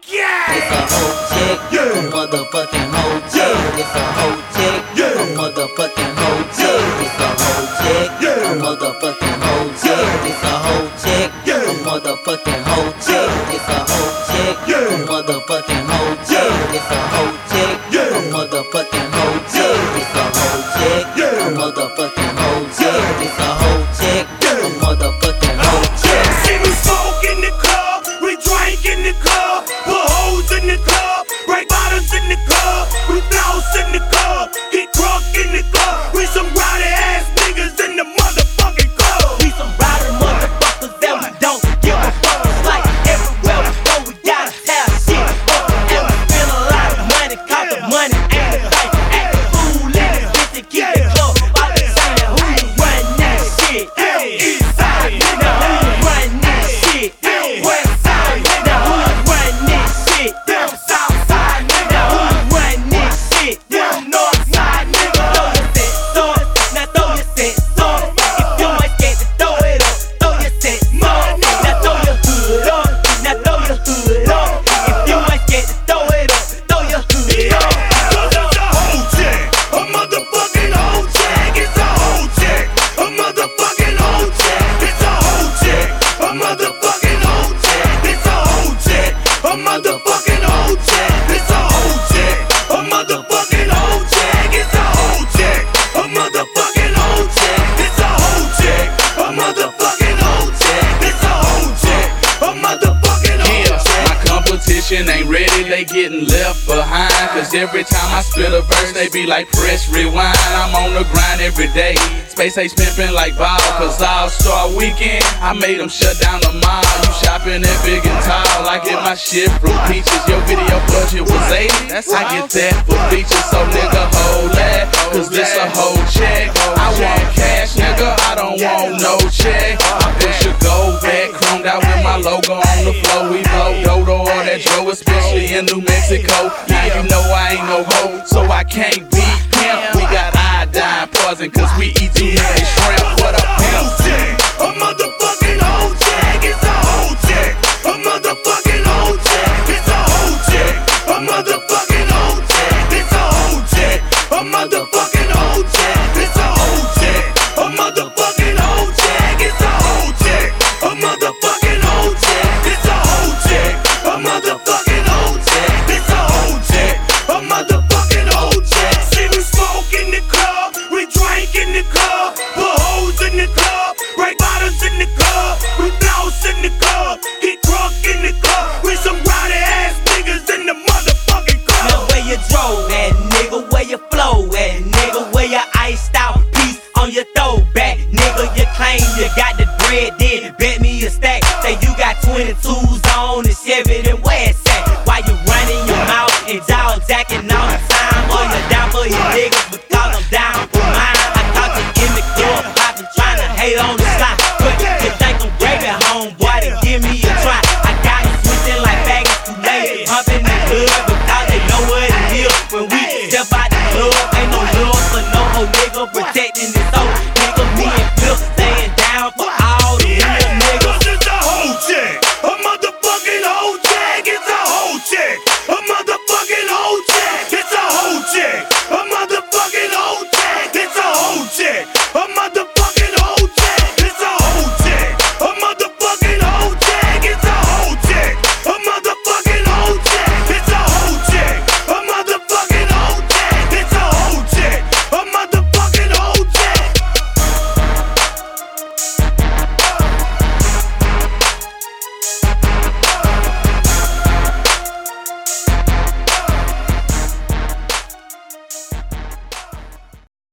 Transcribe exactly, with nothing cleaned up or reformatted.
yeah! It's a whole chick, Yeah. a motherfucking whole chick. It's a whole chick, Yeah. a motherfucking whole chick. It's a whole chick, Yeah. a motherfucking whole chick. It's a whole chick, Yeah. a motherfucking whole chick. It's a whole chick, Yeah. a motherfucking whole chick. It's a whole chick, Yeah. a motherfucking whole chick. It's a whole chick, Yeah. a motherfucking whole chick. It's a whole chick, Yeah. a motherfucking whole chick. See me smoke in the club, we drink in the club, put hoes in the club, break bottles in the club, we floss in the club, get drunk in the club, we some rowdy ass niggas in the motherfucking club. We some rowdy motherfuckers that we don't give a fuck. It's like everywhere we go, we gotta have shit. Uh, and we spend a lot of money, cause the money ain't a thing. Act a fool in this bitch and keep the club out the chain. Who run that shit? East side, now who run this shit? West side, now who run this shit? South side, now who run this shit? North side, nigga, throw your set, throw it, now throw your set, throw it. If you ain't scared to throw it up, throw your set, throw it. Now throw your hood up, now throw your hood up. If you ain't scared to throw it up, throw your hood up. Cause it's a whole chick, a motherfucking whole chick, it's a whole chick, a motherfucking whole chick, it's a whole chick, a motherfucking whole chick, it's a whole chick, a motherfucking whole chick, it's a whole chick, a motherfucking whole chick, it's a whole chick, a motherfucking whole chick, it's a whole chick, a motherfucking whole chick, it's a whole chick, a motherfucking whole Yeah, chick. my competition ain't ready, they getting left behind. Cause every time I spit a verse, they be like, press rewind. I'm on the grind every day. Space Ace pimpin' like ball, cause All Star Weekend, I made them shut down the mall. You shopping at Big and Tall, I get my shit from Peaches. Your video budget was eighty, I get that for features. So nigga, hold that, cause this a whole check. I want cash, nigga, I don't want no check. I push a gold back, chromed out with my logo on the floor. We blow dodo or that Joe, especially in New Mexico. Now you know I ain't no hoe, so I can't be pimp. We got iodine poison, cause we eat too many shrimp. What a pimp. Whole chick, a motherfucking whole chick, it's a whole chick, a motherfucking whole chick, it's a whole chick, a motherfucking whole chick, it's a whole chick, a motherfucking whole chick, it's a whole chick, a motherfucking whole chick, it's a whole chick, a motherfucking whole chick, it's a whole chick, a motherfucking whole chick, it's a whole chick, a motherfucking whole chick. See me smoke in the club, we drink in the club, put hoes in the club, break bottles in the club, we floss in the club, get drunk in the club, we some rowdy ass niggas in the motherfucking club. Now where you drove at, nigga, where you flow at, nigga, where your iced out piece on your throwback, nigga, you claim you got the bread, then bet me a stack, say you got twenty-twos on and Chevy, then where it's at, why you running your mouth and jaw jacking all the time, or you down for your niggas because I'm down for mine, I caught you in the club, poppin' tryna hate on the slide, but you think I'm gravy, homeboy, to give me a try, I got you switching like faggots too late, pumping the club because they know what it is, when we step out the club, ain't no love for no hoe nigga, pretend